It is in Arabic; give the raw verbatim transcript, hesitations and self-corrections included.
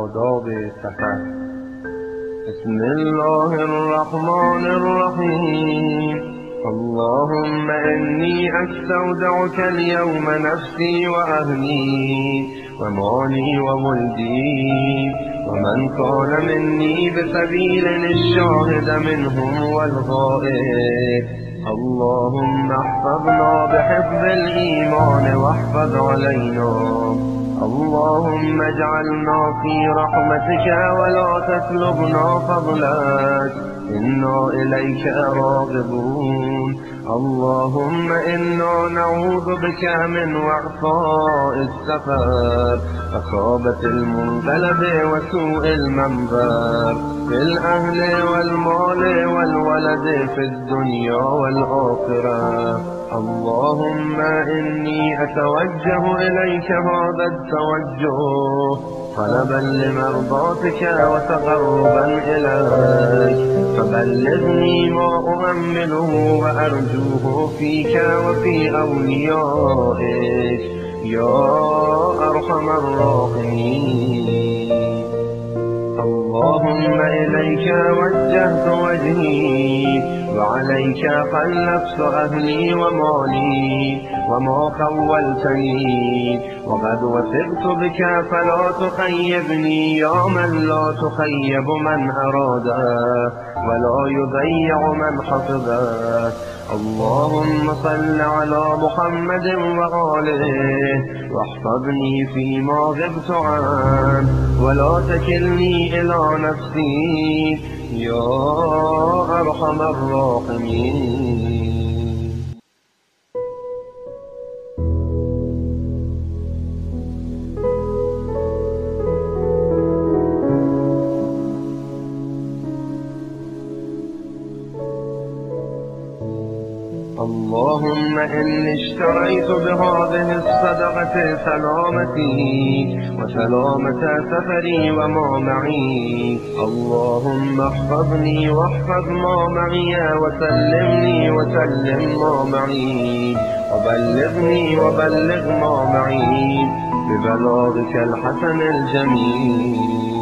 آداب سفر. بسم الله الرحمن الرحيم. اللهم إني أستودعك اليوم نفسي وأهلي ومالي وولدي ومن كان مني بسبيل الشاهد منهم والغائب. اللهم احفظنا بحفظ الإيمان واحفظ علينا. اللهم اجعلنا في رحمتك ولا تسلبنا فضلك، إنا إليك راغبون. اللهم إنا نعوذ بك من وعثاء السفر وخابة المنقلب وسوء المنظر في الأهل والمال والولد في الدنيا والآخرة. اللهم إني أتوجه إليك هذا التوجه طلبا لمرضاتك وتقربا إليك، فبلغني ما أؤمله وأرجوه فيك وفي أوليائك يا أرحم الراحمين. اللهم إليك وجهت وجهي وعليك خلفت أهلي ومالي وما خولتني، وقد وثقت بك فلا تخيبني يا من لا تخيب من أراده ولا يضيع من حفظه. اللهم صل على محمد وآله واحفظني فيما غبت عنه ولا تكلني إلى نفسي يا أرحم الراحمين. اللهم إني اشتريت بهذه الصدقة سلامتي وسلامة سفري وما معي. اللهم احفظني واحفظ ما معي وسلمني وسلم ما معي وبلغني وبلغ ما معي ببلاغك الحسن الجميل.